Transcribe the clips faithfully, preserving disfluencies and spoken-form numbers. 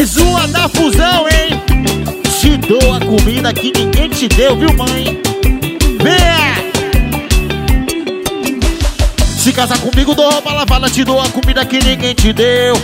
Mais uma da fusão, hein? Te dou a comida que ninguém te deu, viu, mãe? Venha! Se casar comigo, dou roupa lavada. Te dou a comida que ninguém te deu.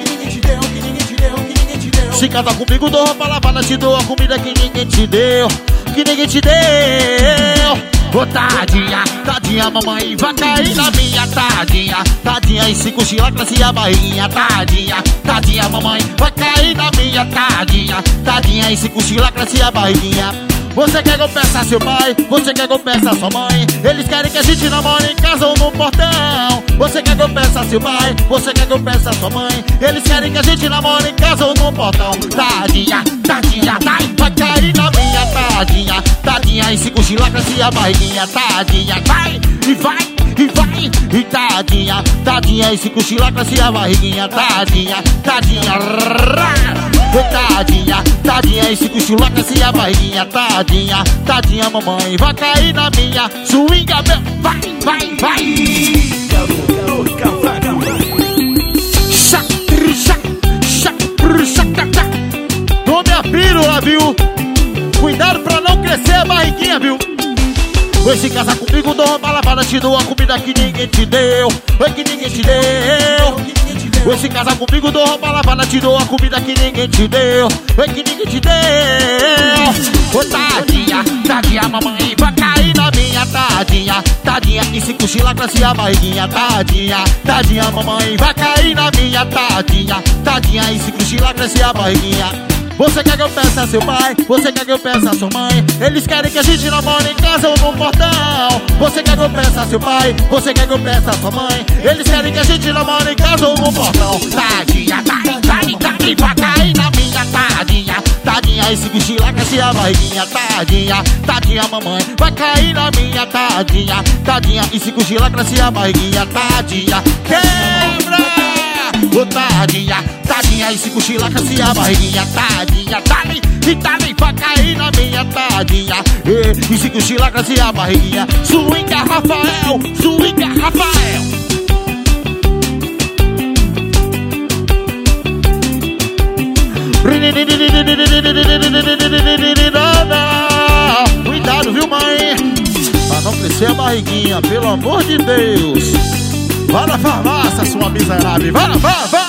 Se casar comigo, dou roupa lavada. Te dou a comida que ninguém te deu. Que ninguém te deu. Ô, tadinha, tadinha, mamãe vai cair na minha. Tadinha, tadinha, e se cochilar cresce a barriguinha. Tadinha, tadinha, mamãe vai cair na minha. Tadinha, tadinha, e se cochilar cresce a barriguinha. Você quer que eu peça seu pai? Você quer que eu peça sua mãe? Eles querem que a gente namore em casa ou no portão. Você quer que eu peça seu pai? Você quer que eu peça sua mãe? Eles querem que a gente namore em casa ou no portão. Tadinha, tadinha, vai, vai cair na minha. Tadinha, tadinha, e se cochilar cresce a barriguinha. Tadinha, vai, e vai, e vai. E tadinha, tadinha, e se cochilar cresce a barriguinha. Tadinha, tadinha, tadinha, tadinha, e se cochilar cresce a barriguinha. Tadinha, tadinha, mamãe vai cair na minha. Swinga, meu, vai, vai, vai. Tome a pílula, viu? Cuidado pra não crescer a barriguinha, viu? Vai se casar comigo, dou roupa lavada. Te dou a comida que ninguém te deu. Oi, que ninguém te deu. Vai se casar comigo, dou roupa lavada. Te dou a comida que ninguém te deu. Oi, que ninguém te deu. Ô, tadinha, tadinha, mamãe vai cair na minha. Tadinha, tadinha, e se cochilar cresce a barriguinha. Tadinha, tadinha, mamãe vai cair na minha. Tadinha, tadinha, e se cochilar cresce a barriguinha. Você quer que eu peça seu pai? Você quer que eu peça sua mãe? Eles querem que a gente namore em casa ou no portão. Você quer que eu peça seu pai? Você quer que eu peça sua mãe? Eles querem que a gente namore em casa ou no portão. Tadinha, vai, vai, vai, vai cair na minha. Tadinha, tadinha, esse cochilar cresce a barriguinha. Tadinha, tadinha, mamãe vai cair na minha. Tadinha, tadinha, esse cochilar cresce a barriguinha. Tadinha, quebra! Ô, tadinha, tadinha, e se cochilar cresce a barriguinha. Tadinha, dali, e dali vai cair na minha. Tadinha, e, e se cochilar cresce a barriguinha. Swinga, Rafael, swinga, Rafael. Cuidado, viu, mãe? Pra não crescer a barriguinha, pelo amor de Deus. Vai na farmácia, sua miserável. Vai na farmácia.